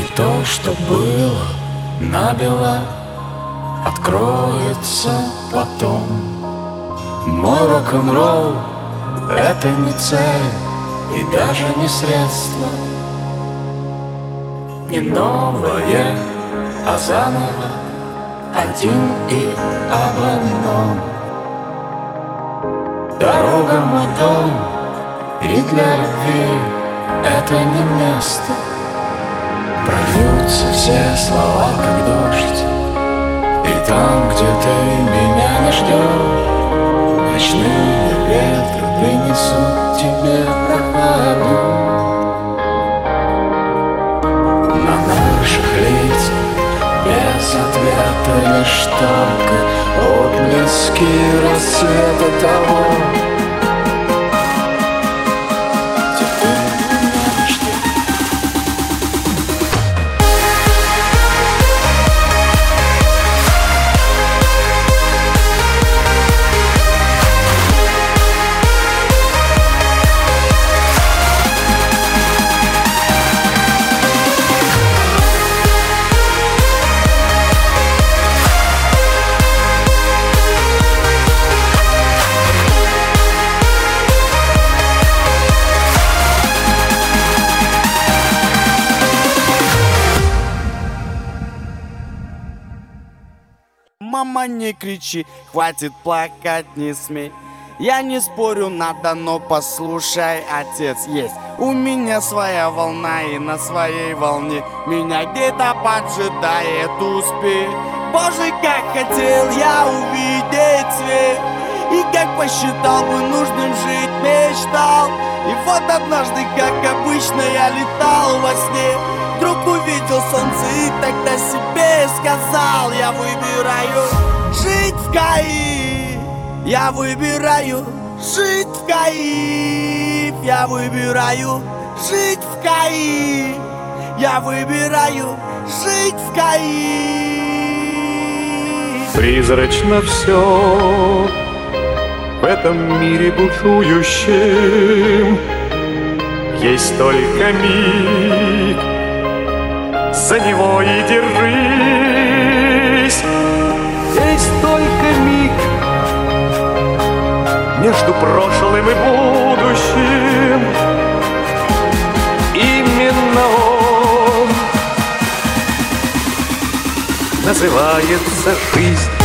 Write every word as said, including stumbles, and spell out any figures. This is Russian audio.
то, что было набело, откроется потом. Мой рок-н-ролл — это не цель и даже не средство, не новое, а заново, один и об одном. Дорога — мой дом, и для любви это не место. Прольются все слова, как дождь, и там, где ты меня не ждешь, ночные ветры принесут тебе прохладу. На наших лицах без ответа лишь только отблески рассвета того. Мама, не кричи, хватит плакать, не смей. Я не спорю, надо, но послушай, отец есть. У меня своя волна, и на своей волне меня где-то поджидает успех. Боже, как хотел я увидеть свет, и как посчитал бы нужным жить, мечтал. И вот однажды, как обычно, я летал во сне, вдруг увидел солнце и тогда себе сказал: я выбираю жить в Каире, я выбираю жить в Каире, я выбираю жить в Каире, я выбираю жить в Каире. Призрачно все в этом мире бушующем, есть только миг, за него и держись. Есть только миг между прошлым и будущим. Именно он называется жизнь.